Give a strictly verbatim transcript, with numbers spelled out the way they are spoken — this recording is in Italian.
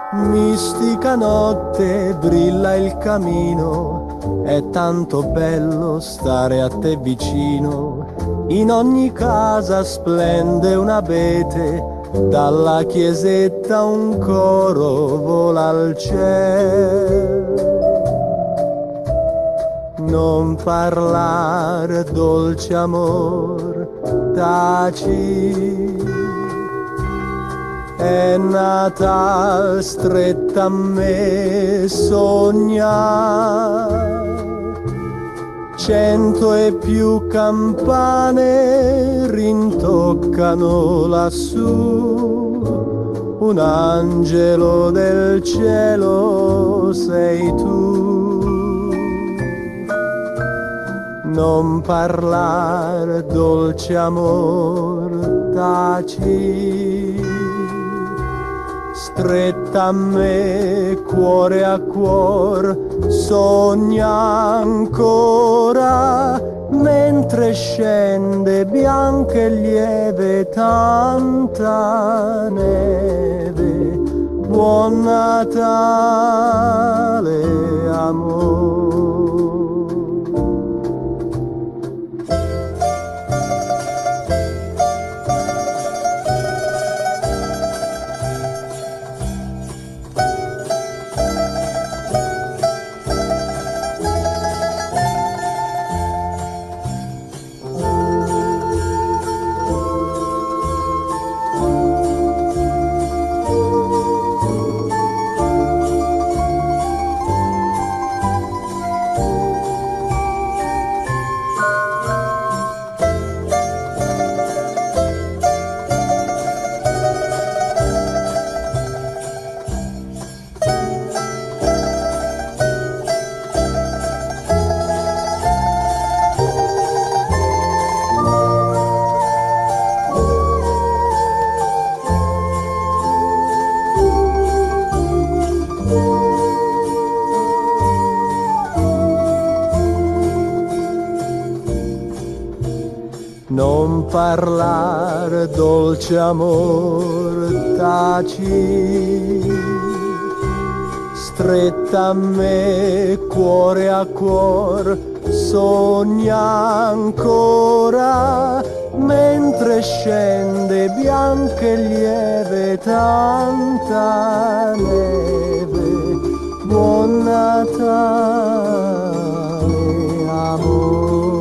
Mistica notte, brilla il camino, è tanto bello stare a te vicino. In ogni casa splende un abete, dalla chiesetta un coro vola al cielo. Non parlar, dolce amor, taci. È Natal, stretta a me, sogna. Cento e più campane rintoccano lassù. Un angelo del cielo sei tu. Non parlar, dolce amor, taci. Stretta a me, cuore a cuor, sogna ancora, mentre scende bianca e lieve tanta neve. Buon Natale, amore. Non parlar, dolce amor, taci. Stretta a me, cuore a cuor, sogna ancora, mentre scende bianca e lieve tanta neve. Buon Natale, amore.